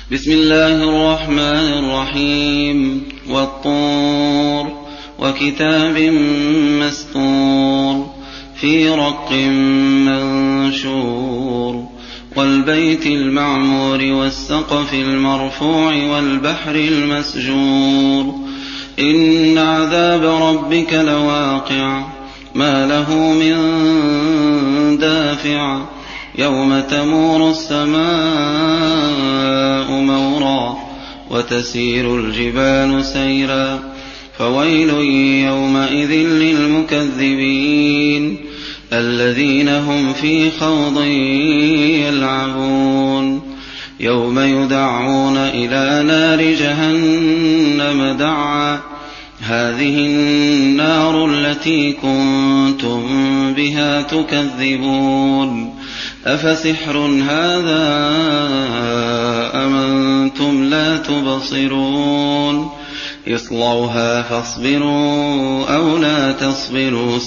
بسم الله الرحمن الرحيم. والطور وكتاب مسطور في رق منشور والبيت المعمور والسقف المرفوع والبحر المسجور إن عذاب ربك لواقع ما له من دافع يوم تمور السماء مورا وتسير الجبال سيرا فويل يومئذ للمكذبين الذين هم في خوض يلعبون يوم يدعون إلى نار جهنم دعا هذه النار التي كنتم بها تكذبون أفسحر هذا أم أنتم لا تبصرون اصلوها فاصبروا أو لا تصبروا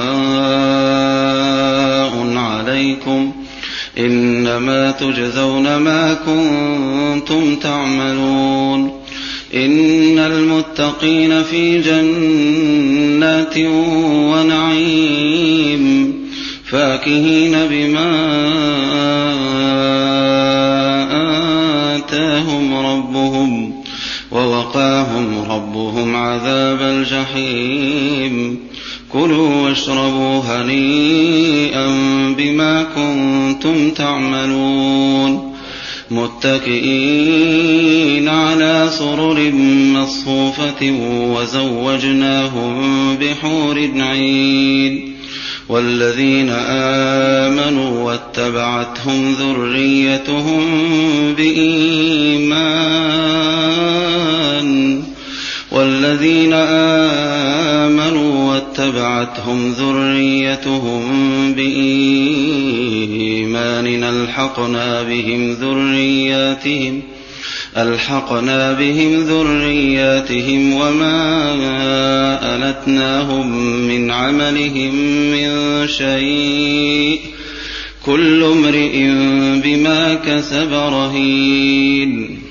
سواء عليكم إنما تجزون ما كنتم تعملون إن المتقين في جنات ونعيم فاكهين بما آتاهم ربهم ووقاهم ربهم عذاب الجحيم كلوا واشربوا هنيئا بما كنتم تعملون متكئين على سرر مصفوفة وزوجناهم بحور عين والذين آمنوا واتبعتهم ذريتهم بإيمان ألحقنا بهم ذرياتهم وما ألتناهم من عملهم من شيء كل امرئ بما كسب رهين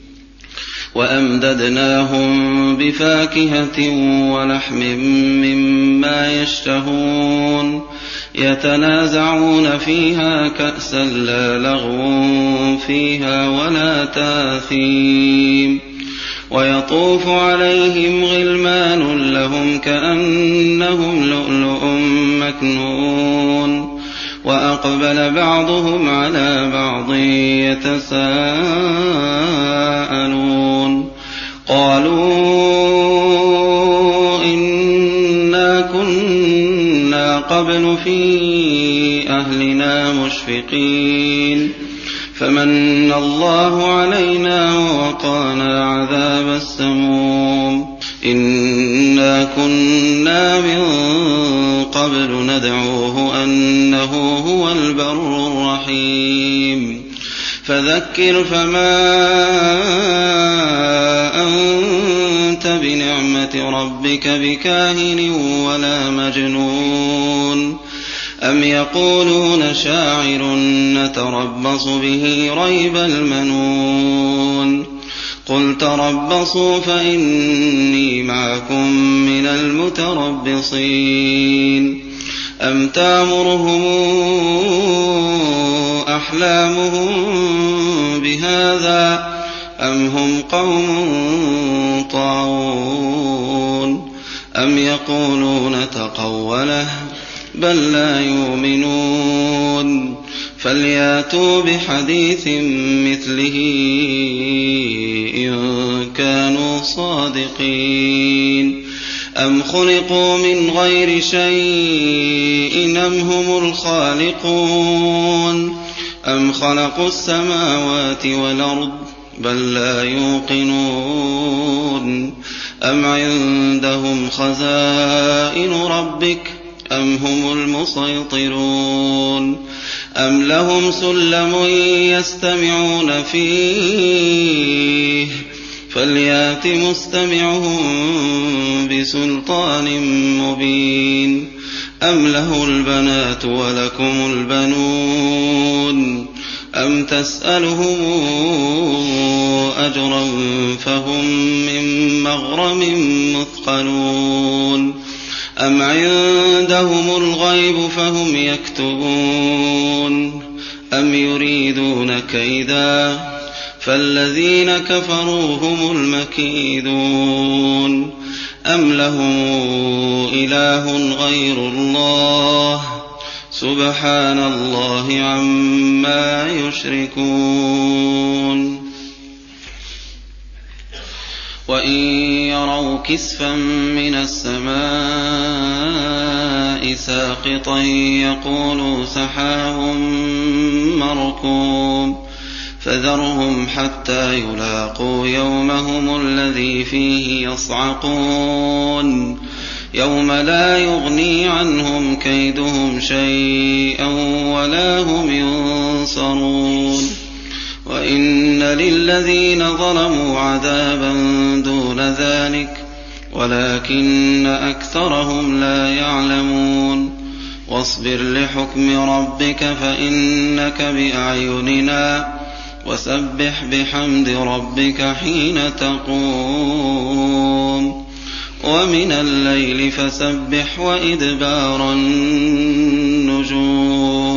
وأمددناهم بفاكهة ولحم مما يشتهون يتنازعون فيها كأسا لا لغو فيها ولا تاثيم ويطوف عليهم غلمان لهم كأنهم لؤلؤ مكنون وأقبل بعضهم على بعض يتساءلون قالوا إنا كنا قبل في أهلنا مشفقين فمن الله علينا ووقانا عذاب السموم إنا كنا من قبل ندعوه أنه هو البر الرحيم فذكر فما أنت بنعمة ربك بكاهن ولا مجنون أم يقولون شاعر نتربص به ريب المنون قل تربصوا فإني معكم من المتربصين أم تأمرهم أحلامهم بهذا أم هم قوم طاغون أم يقولون تقوله بل لا يؤمنون فلياتوا بحديث مثله إن كانوا صادقين أم خلقوا من غير شيء أم هم الخالقون أم خلقوا السماوات والأرض بل لا يوقنون أم عندهم خزائن ربك أم هم المسيطرون أم لهم سلم يستمعون فيه فليات مستمعهم بسلطان مبين أم له البنات ولكم البنون أم تسألهم أجرا فهم من مغرم مثقلون أم عندهم الغيب فهم يكتبون أم يريدون كيدا فالذين كفروا هم المكيدون أم لهم إله غير الله سبحان الله عما يشركون وإن يروا كسفا من السماء ساقطا يقولوا سحاب مركوم فذرهم حتى يلاقوا يومهم الذي فيه يصعقون يوم لا يغني عنهم كيدهم شيئا ولا هم ينصرون وإن للذين ظلموا عذابا دون ذلك ولكن أكثرهم لا يعلمون واصبر لحكم ربك فإنك بأعيننا وسبح بحمد ربك حين تقوم ومن الليل فسبح وإدبار النجوم